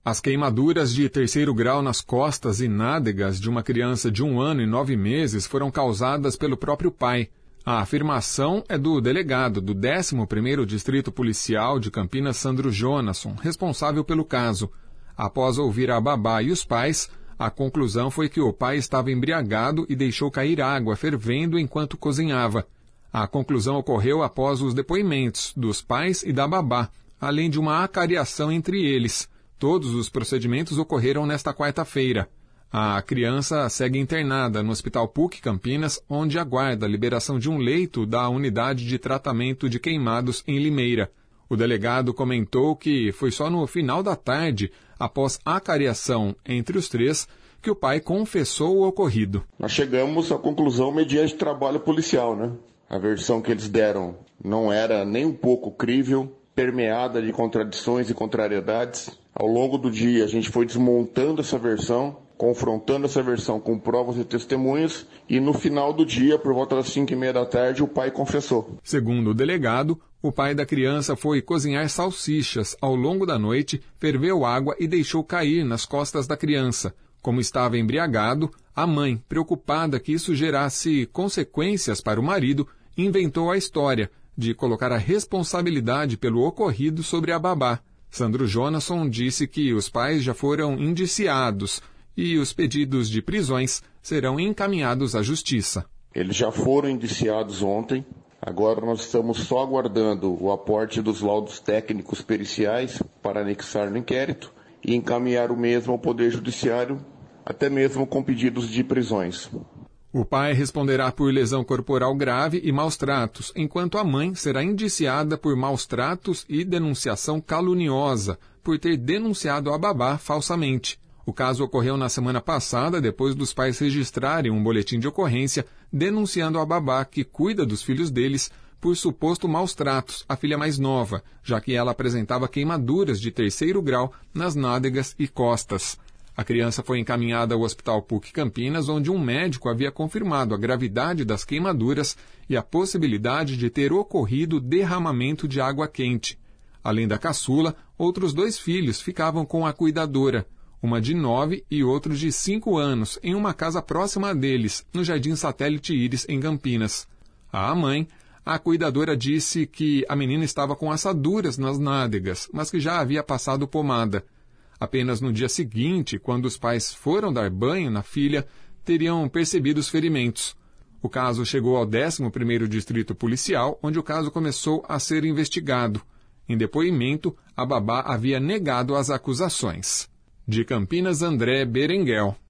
As queimaduras de 3º grau nas costas e nádegas de uma criança de 1 ano e 9 meses foram causadas pelo próprio pai. A afirmação é do delegado do 11º Distrito Policial de Campinas, Sandro Jonasson, responsável pelo caso. Após ouvir a babá e os pais, a conclusão foi que o pai estava embriagado e deixou cair água fervendo enquanto cozinhava. A conclusão ocorreu após os depoimentos dos pais e da babá, além de uma acariação entre eles. Todos os procedimentos ocorreram nesta quarta-feira. A criança segue internada no Hospital PUC Campinas, onde aguarda a liberação de um leito da Unidade de Tratamento de Queimados em Limeira. O delegado comentou que foi só no final da tarde, após acariação entre os três, que o pai confessou o ocorrido. Nós chegamos à conclusão mediante trabalho policial, né? A versão que eles deram não era nem um pouco crível, permeada de contradições e contrariedades. Ao longo do dia, a gente foi desmontando essa versão, confrontando essa versão com provas e testemunhas, e no final do dia, por volta das 5h30 da tarde, o pai confessou. Segundo o delegado, o pai da criança foi cozinhar salsichas ao longo da noite, ferveu água e deixou cair nas costas da criança. Como estava embriagado, a mãe, preocupada que isso gerasse consequências para o marido, inventou a história de colocar a responsabilidade pelo ocorrido sobre a babá. Sandro Jonasson disse que os pais já foram indiciados e os pedidos de prisões serão encaminhados à Justiça. Eles já foram indiciados ontem. Agora nós estamos só aguardando o aporte dos laudos técnicos periciais para anexar no inquérito e encaminhar o mesmo ao Poder Judiciário, até mesmo com pedidos de prisões. O pai responderá por lesão corporal grave e maus-tratos, enquanto a mãe será indiciada por maus-tratos e denunciação caluniosa, por ter denunciado a babá falsamente. O caso ocorreu na semana passada, depois dos pais registrarem um boletim de ocorrência denunciando a babá que cuida dos filhos deles por suposto maus-tratos à filha mais nova, já que ela apresentava queimaduras de 3º grau nas nádegas e costas. A criança foi encaminhada ao Hospital PUC Campinas, onde um médico havia confirmado a gravidade das queimaduras e a possibilidade de ter ocorrido derramamento de água quente. Além da caçula, outros 2 filhos ficavam com a cuidadora, uma de 9 e outro de 5 anos, em uma casa próxima deles, no Jardim Satélite Íris, em Campinas. À mãe, a cuidadora disse que a menina estava com assaduras nas nádegas, mas que já havia passado pomada. Apenas no dia seguinte, quando os pais foram dar banho na filha, teriam percebido os ferimentos. O caso chegou ao 11º Distrito Policial, onde o caso começou a ser investigado. Em depoimento, a babá havia negado as acusações. De Campinas, André Berenguel.